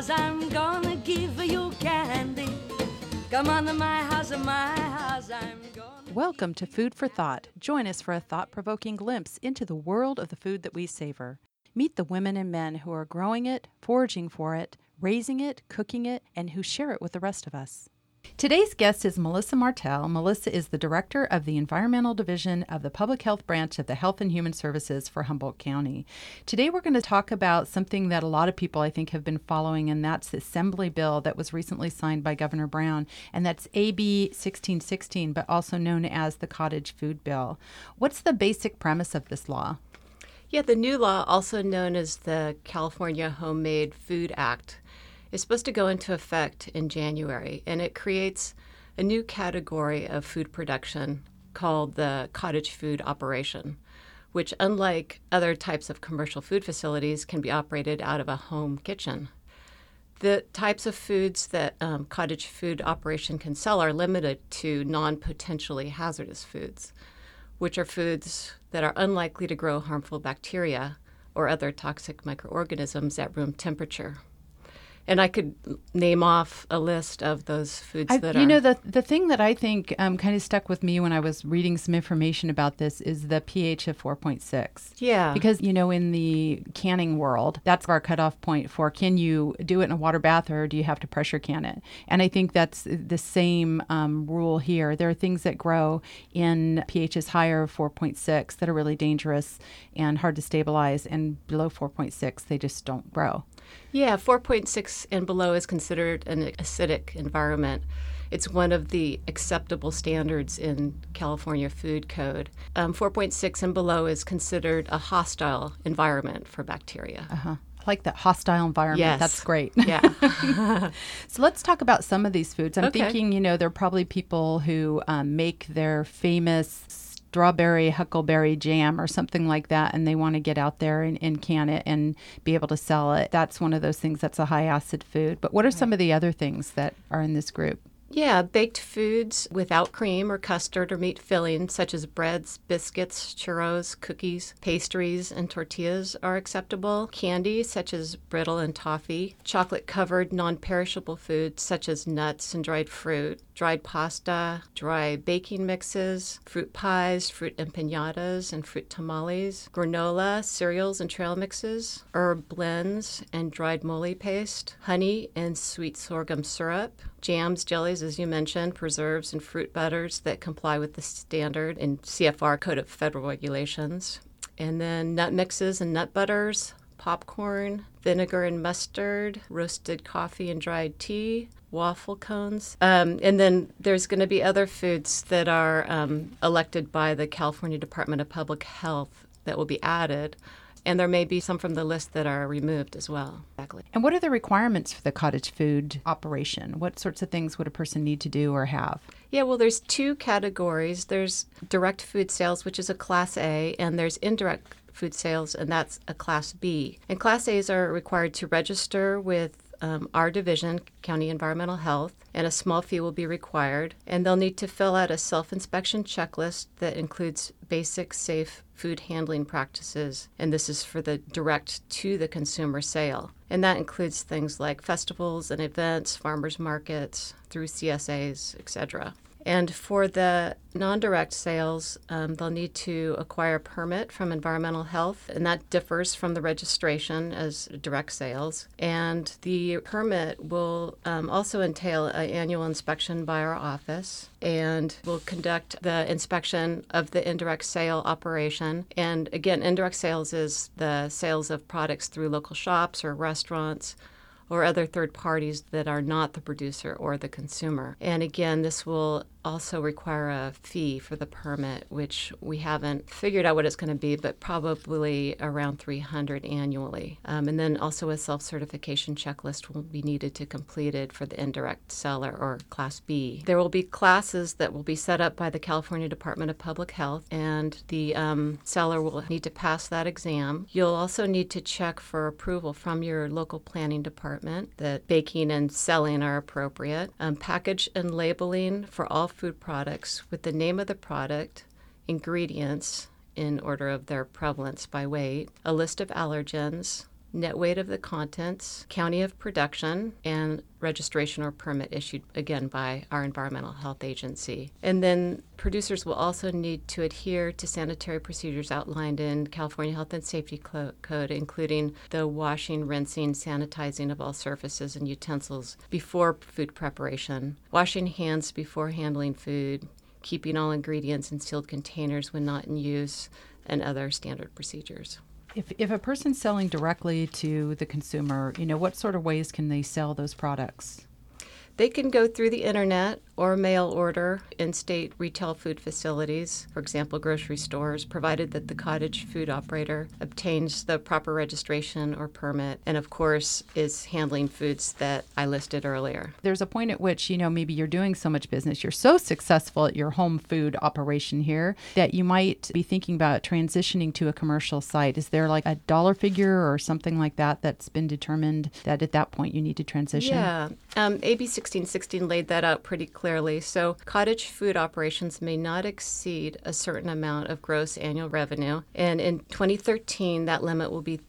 'cause I'm gonna give you candy. Come on to my house, I'm gonna... Welcome to Food for Thought. Join us for a thought-provoking glimpse into the world of the food that we savor. Meet the women and men who are growing it, foraging for it, raising it, cooking it, and who share it with the rest of us. Today's guest is Melissa Martell. Melissa is the director of the Environmental Division of the Public Health Branch of the Health and Human Services for Humboldt County. Today we're going to talk about something that a lot of people I think have been following, and that's the Assembly bill that was recently signed by Governor Brown, and that's AB 1616, but also known as the Cottage Food Bill. What's the basic premise of this law? Yeah, the new law, also known as the California Homemade Food Act, is supposed to go into effect in January, and it creates a new category of food production called the cottage food operation, which, unlike other types of commercial food facilities, can be operated out of a home kitchen. The types of foods that cottage food operation can sell are limited to non-potentially hazardous foods, which are foods that are unlikely to grow harmful bacteria or other toxic microorganisms at room temperature. And I could name off a list of those foods that are... You know, the thing that I think kind of stuck with me when I was reading some information about this is the pH of 4.6. Yeah. Because, you know, in the canning world, that's our cutoff point for can you do it in a water bath or do you have to pressure can it? And I think that's the same rule here. There are things that grow in pHs higher of 4.6 that are really dangerous and hard to stabilize, and below 4.6, they just don't grow. Yeah, 4.6 and below is considered an acidic environment. It's one of the acceptable standards in California Food Code. 4.6 and below is considered a hostile environment for bacteria. I like that hostile environment. Yes. That's great. Yeah. So let's talk about some of these foods. I'm Okay. thinking, you know, there are probably people who make their famous strawberry huckleberry jam or something like that, and they want to get out there and can it and be able to sell it. That's one of those things that's a high acid food. But what are some of the other things that are in this group? Yeah, baked foods without cream or custard or meat filling, such as breads, biscuits, churros, cookies, pastries, and tortillas are acceptable. Candy, such as brittle and toffee. Chocolate-covered non-perishable foods, such as nuts and dried fruit. Dried pasta, dry baking mixes, fruit pies, fruit empanadas, and fruit tamales. Granola, cereals and trail mixes. Herb blends and dried mole paste. Honey and sweet sorghum syrup. Jams, jellies, as you mentioned, preserves, and fruit butters that comply with the standard in CFR Code of Federal Regulations. And then nut mixes and nut butters, popcorn, vinegar and mustard, roasted coffee and dried tea, waffle cones. And then there's going to be other foods that are elected by the California Department of Public Health that will be added. And there may be some from the list that are removed as well. Exactly. And what are the requirements for the cottage food operation? What sorts of things would a person need to do or have? Yeah, well, there's two categories. There's direct food sales, which is a Class A, and there's indirect food sales, and that's a Class B. And Class A's are required to register with our division, County Environmental Health, and a small fee will be required. And they'll need to fill out a self-inspection checklist that includes basic safe food handling practices. And this is for the direct to the consumer sale. And that includes things like festivals and events, farmers markets, through CSAs, etc. And for the non-direct sales, they'll need to acquire a permit from Environmental Health, and that differs from the registration as direct sales. And the permit will also entail an annual inspection by our office, and we'll conduct the inspection of the indirect sale operation. And again, indirect sales is the sales of products through local shops or restaurants or other third parties that are not the producer or the consumer. And again, this will also require a fee for the permit, which we haven't figured out what it's going to be, but probably around $300 annually. And then also a self-certification checklist will be needed to complete it for the indirect seller or Class B. There will be classes that will be set up by the California Department of Public Health, and the seller will need to pass that exam. You'll also need to check for approval from your local planning department that baking and selling are appropriate. Package and labeling for all food products with the name of the product, ingredients in order of their prevalence by weight, a list of allergens, net weight of the contents, county of production, and registration or permit issued, again, by our environmental health agency. And then producers will also need to adhere to sanitary procedures outlined in California Health and Safety Code, including the washing, rinsing, sanitizing of all surfaces and utensils before food preparation, washing hands before handling food, keeping all ingredients in sealed containers when not in use, and other standard procedures. If a person's selling directly to the consumer, what sort of ways can they sell those products? They can go through the internet or mail order in state retail food facilities, for example, grocery stores, provided that the cottage food operator obtains the proper registration or permit and, of course, is handling foods that I listed earlier. There's a point at which, maybe you're doing so much business, you're so successful at your home food operation here that you might be thinking about transitioning to a commercial site. Is there like a dollar figure or something like that that's been determined that at that point you need to transition? Yeah. AB 1616 laid that out pretty clearly. So cottage food operations may not exceed a certain amount of gross annual revenue. And in 2013, that limit will be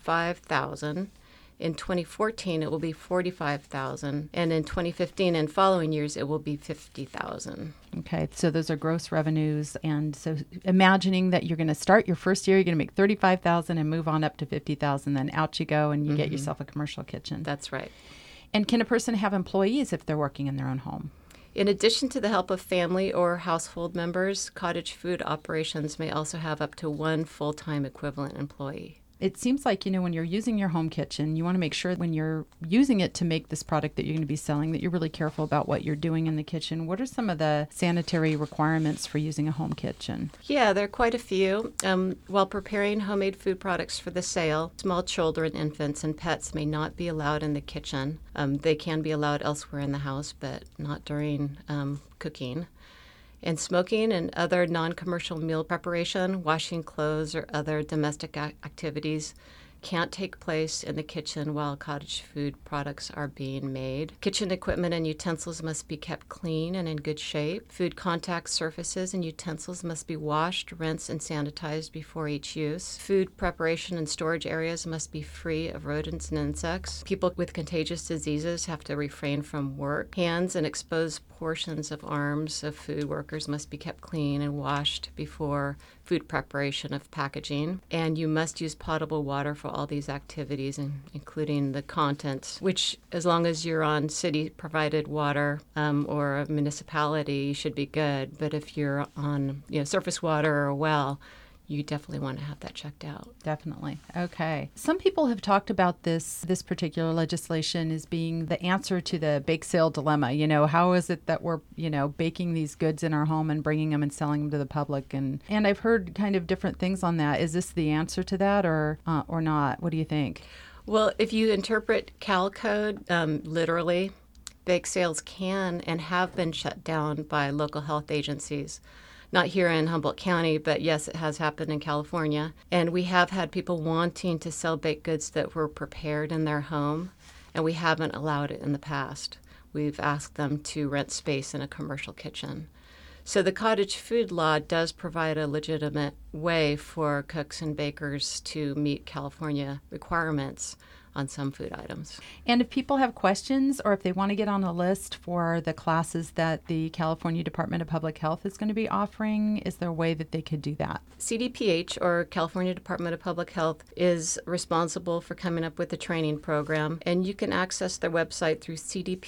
$35,000. In 2014, it will be $45,000. And in 2015 and following years, it will be $50,000. Okay, so those are gross revenues. And so imagining that you're going to start your first year, you're going to make $35,000 and move on up to $50,000, then out you go and you get yourself a commercial kitchen. That's right. And can a person have employees if they're working in their own home? In addition to the help of family or household members, cottage food operations may also have up to one full-time equivalent employee. It seems like, when you're using your home kitchen, you want to make sure when you're using it to make this product that you're going to be selling, that you're really careful about what you're doing in the kitchen. What are some of the sanitary requirements for using a home kitchen? Yeah, there are quite a few. While preparing homemade food products for the sale, small children, infants, and pets may not be allowed in the kitchen. They can be allowed elsewhere in the house, but not during cooking. And smoking and other non-commercial meal preparation, washing clothes, or other domestic activities can't take place in the kitchen while cottage food products are being made. Kitchen equipment and utensils must be kept clean and in good shape. Food contact surfaces and utensils must be washed, rinsed, and sanitized before each use. Food preparation and storage areas must be free of rodents and insects. People with contagious diseases have to refrain from work. Hands and exposed portions of arms of food workers must be kept clean and washed before food preparation of packaging. And you must use potable water for all these activities, including the contents, which as long as you're on city-provided water or a municipality, you should be good. But if you're on surface water or a well, you definitely want to have that checked out. Definitely. Okay. Some people have talked about this particular legislation as being the answer to the bake sale dilemma. How is it that we're, baking these goods in our home and bringing them and selling them to the public? And I've heard kind of different things on that. Is this the answer to that or not? What do you think? Well, if you interpret Cal Code literally, bake sales can and have been shut down by local health agencies. Not here in Humboldt County, but yes, it has happened in California. And we have had people wanting to sell baked goods that were prepared in their home, and we haven't allowed it in the past. We've asked them to rent space in a commercial kitchen. So the cottage food law does provide a legitimate way for cooks and bakers to meet California requirements on some food items. And if people have questions or if they want to get on a list for the classes that the California Department of Public Health is going to be offering, is there a way that they could do that? CDPH, or California Department of Public Health, is responsible for coming up with the training program, and you can access their website through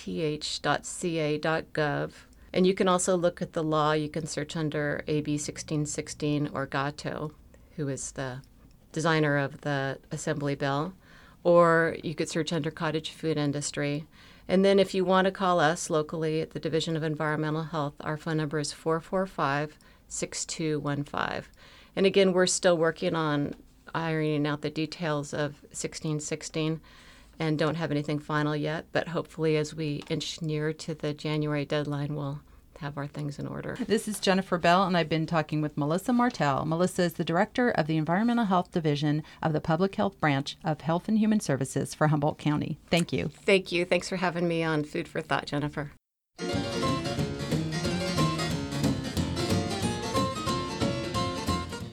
cdph.ca.gov. And you can also look at the law. You can search under AB 1616 or Gatto, who is the designer of the Assembly bill. Or you could search under cottage food industry. And then if you want to call us locally at the Division of Environmental Health, our phone number is 445-6215. And again, we're still working on ironing out the details of 1616 and don't have anything final yet. But hopefully as we inch nearer to the January deadline, we'll have our things in order. This is Jennifer Bell, and I've been talking with Melissa Martell. Melissa is the director of the Environmental Health Division of the Public Health Branch of Health and Human Services for Humboldt County. Thank you. Thank you. Thanks for having me on Food for Thought, Jennifer.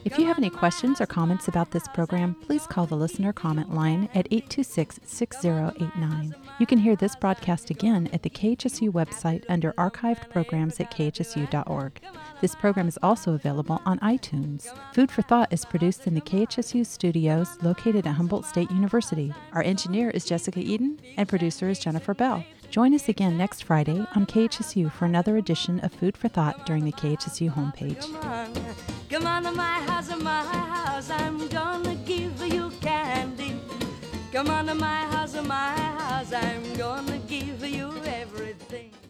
If you have any questions or comments about this program, please call the listener comment line at 826-6089. You can hear this broadcast again at the KHSU website under archived programs at khsu.org. This program is also available on iTunes. Food for Thought is produced in the KHSU studios located at Humboldt State University. Our engineer is Jessica Eden and producer is Jennifer Bell. Join us again next Friday on KHSU for another edition of Food for Thought during the KHSU homepage. Come on to my house, I'm gonna give you candy. Come on to my house, I'm gonna give you everything.